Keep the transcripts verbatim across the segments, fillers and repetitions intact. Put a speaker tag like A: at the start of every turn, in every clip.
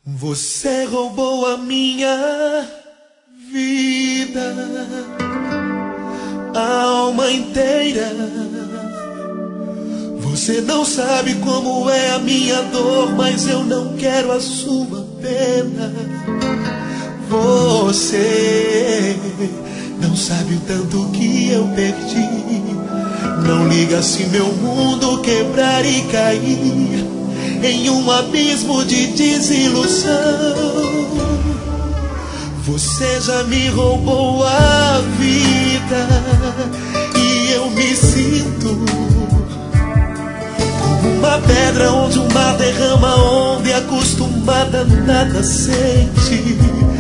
A: Você roubou a minha vida, a alma inteira. Você não sabe como é a minha dor, mas eu não quero a sua pena. Você não sabe o tanto que eu perdi. Não liga se meu mundo quebrar e cair em um abismo de desilusão. Você já me roubou a vida e eu me sinto como uma pedra onde o mar derrama onda e acostumada nada sente.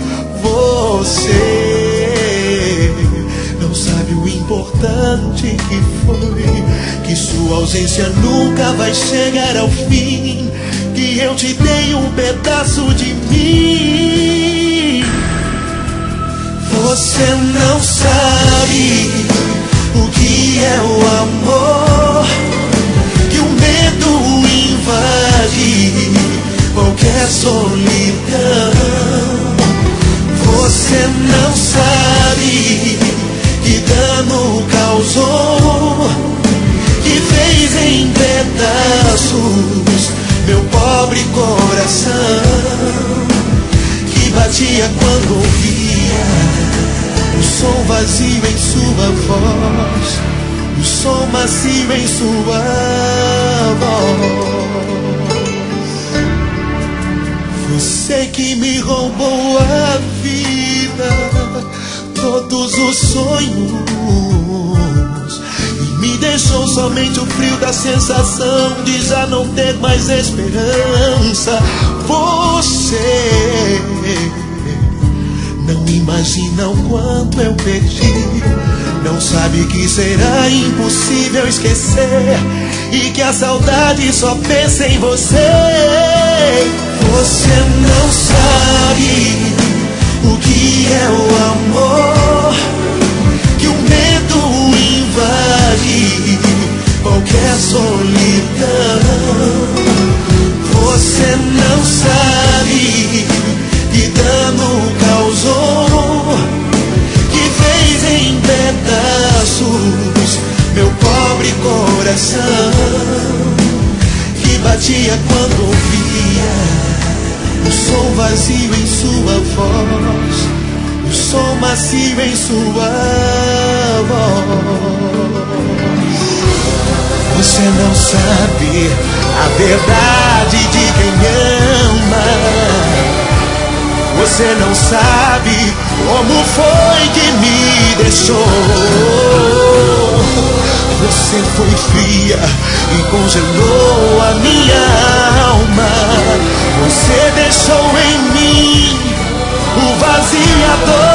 A: Você não sabe o importante que foi, que sua ausência nunca vai chegar ao fim, que eu te dei um pedaço de mim. Você não sabe o que é o amor, que o medo invade qualquer solidão. Você não sabe que dano causou, que fez em pedaços meu pobre coração, que batia quando ouvia o som vazio em sua voz, o som macio em sua voz. Você que me roubou a vida, todos os sonhos, e me deixou somente o frio da sensação de já não ter mais esperança. Você não imagina o quanto eu perdi. Não sabe que será impossível esquecer e que a saudade só pensa em você. Você não sabe o que é o amor, que o medo invade qualquer solidão. Você não sabe que dano causou, que fez em pedaços meu pobre coração, que batia quando ouvia o som vazio em sua voz, o som macio em sua voz. Você não sabe a verdade de quem ama. Você não sabe como foi que me deixou. Você foi fria e congelou a minha alma. Você deixou em mim o vazio e a dor.